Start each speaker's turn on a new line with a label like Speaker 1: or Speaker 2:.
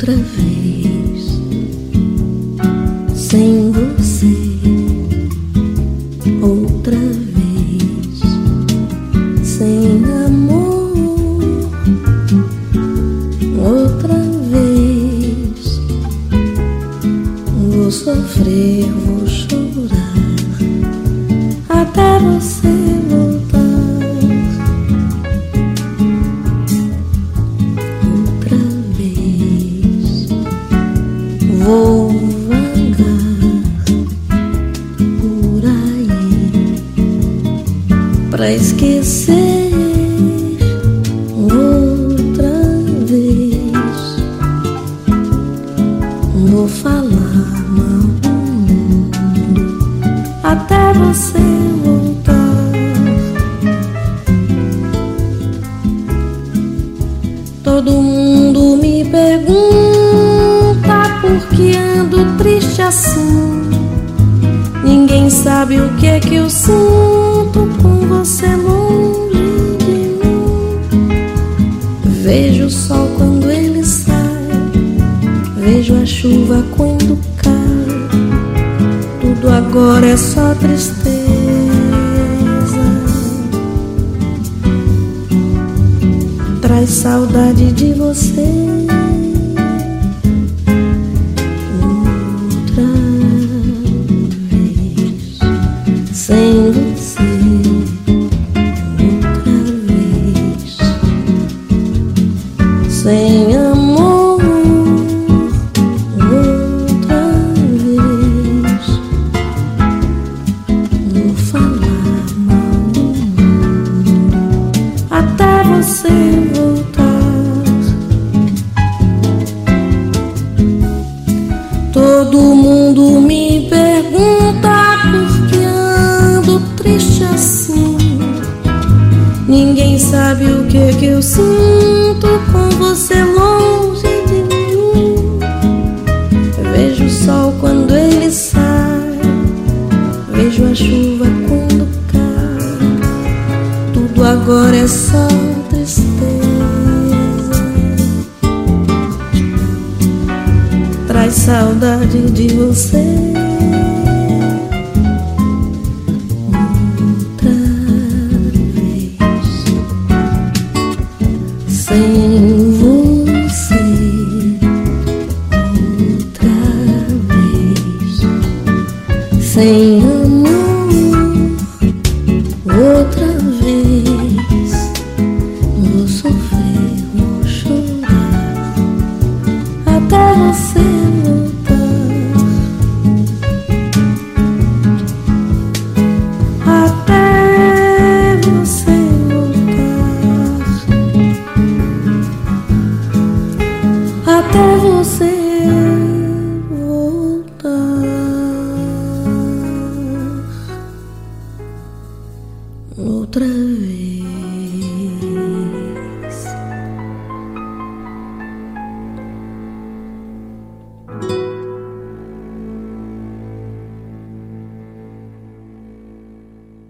Speaker 1: outra vez, sem você, outra vez, sem amor, outra vez. Vou sofrer, vou chorar, até você voltar. Outra vez vou vagar por aí pra esquecer. Outra vez vou falar mal do mundo até você voltar. Todo mundo me pergunta por que ando triste assim. Ninguém sabe o que é que eu sinto com você longe de mim. Vejo o sol quando ele sai, vejo a chuva quando cai. Tudo agora é só tristeza. Traz saudade de você. Outra vez, sem você. Outra vez, sem amor. Outra vez, vou falar mal do mundo até você voltar. Todo mundo me pergunta por que ando triste assim. Ninguém sabe o que é que eu sinto com você longe de mim. Vejo o sol quando ele sai, vejo a chuva quando cai. Tudo agora é só tristeza. Traz saudade de você. Outra vez, sem você. Outra vez, sem amor. Outra vez, vou sofrer, vou chorar até você voltar. Até você voltar. Até você voltar. Outra vez.